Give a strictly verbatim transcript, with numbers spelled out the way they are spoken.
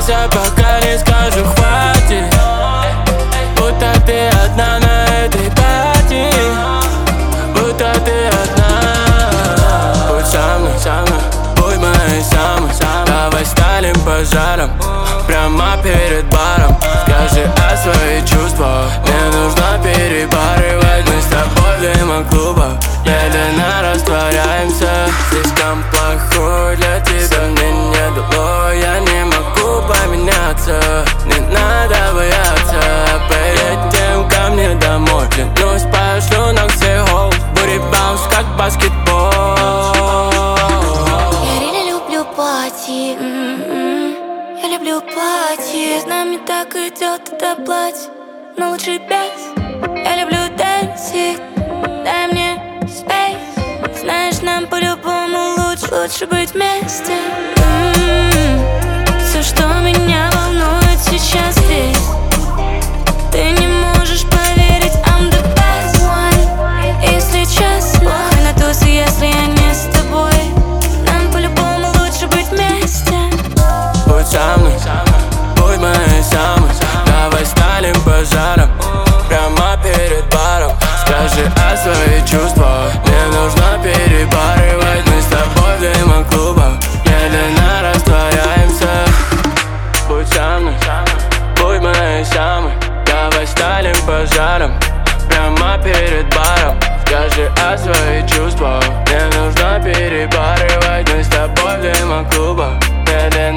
Держимся, пока не скажу хватит. Будто ты одна на этой пати, будто ты одна. Будь со мной, со мной, будь моей самой. Давай станем пожаром прямо перед баром. Скажи о своих чувствах, мне нужно перебарывать. Мы с тобой в дыма-клубах медленно растворяемся. Слишком плохой для тебя, мне не дало. Я не могу поменяться, не надо бояться. Перед тем ко мне домой клянусь, пошлю на всех хоу. Бури баунс, как баскетбол. Я реально люблю пати, м-м-м. Я люблю пати, с нами так идет это платье, но лучше без. Я люблю дэнсить, дай мне спейс. Знаешь, нам по-любому лучше, лучше быть вместе. М-м-м. Все, что меня волнует сейчас здесь, ты не можешь поверить, I'm the best one. Если честно, плохо на тусы, если я не с тобой. Нам по-любому лучше быть вместе. Будь со мной, будь моей самой. Давай станем пожаром прямо перед баром. Скажи о своих чувствах, мне нужно перебарывать. Мы с тобой в дыма-клубах медленно растворяемся. Будь со мной, будь моей самой. Давай станем пожаром прямо перед баром. Скажи о своих чувствах, мне нужно перебарывать. Мы с тобой в дыма-клубах медленно